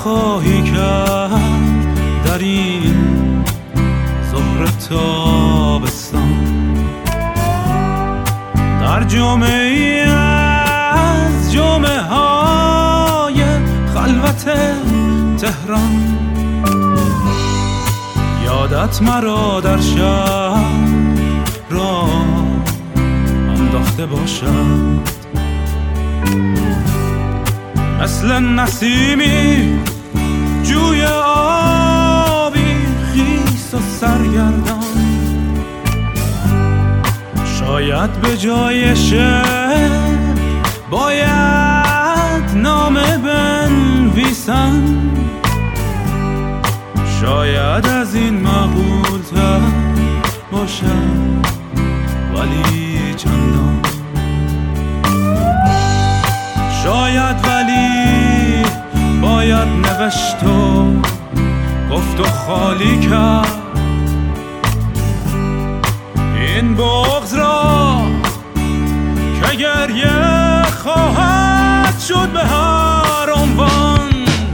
نخواهی کرد در این ظهر تابستان، در جمعه‌ای از جمعه های خلوت تهران. یادت مرا در شهر را انداخته باشد، مثل نسیمی جوی آبی خیس و سرگردان. شاید به جای شعر باید نامه بنویسم، شاید از این معقول‌تر باشد ولی چندان. شاید ولی باید نوشت و گفت و خالی کرد این بغض را که گریه خواهد شد به هر عنوان.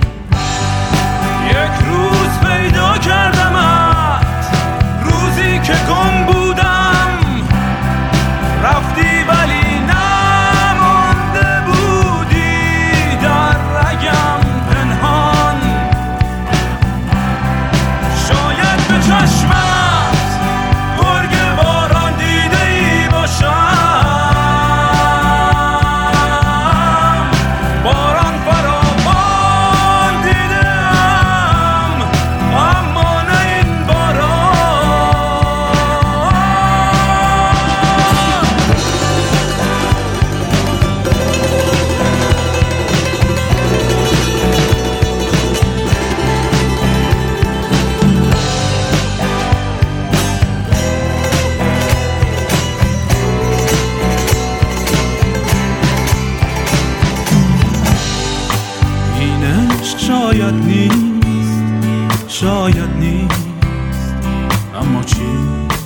یک روز پیدا کردمت، روزی که گم بودم، رفتی ولی نمانده بودی در رگم پنهان. شاید به چشمت گرگ باران دیده ای باشم، باران فراوان دیدم اما نه این باران. این عشق شاید نیست، شاید نیست، اما چی؟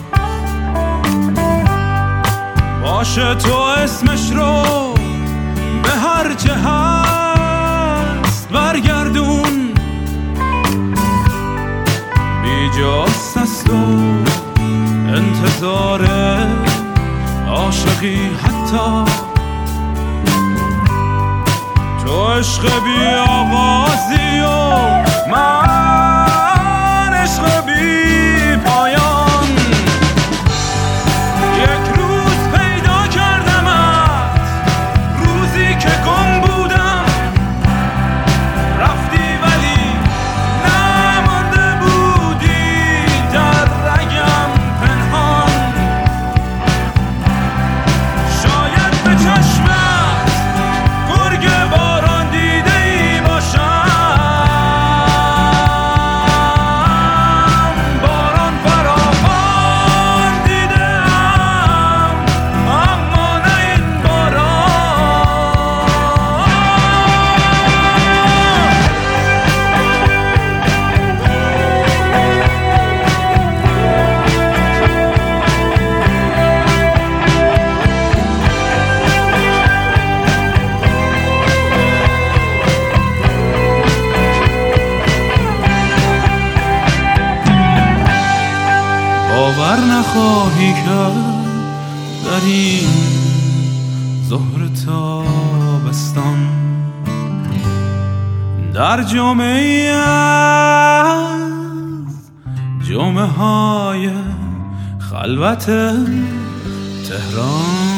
باشه تو اسمش رو به هر چه هست برگردون. بیجاست است و انتظار عاشقی، حتی تو عشق بی آغازی و من عشق بی پایان. یک روز پیدا کردمت، روزی که گم بودم، رفتی ولی نمانده بودی در رگم پنهان. شاید به چشمت گرگ باران دیده ای باشم، باران فراوان دیدم اما نه این باران. باور نخواهی کرد در این ظهر تابستان، در جمعه‌ای از جمعه های خلوت تهران.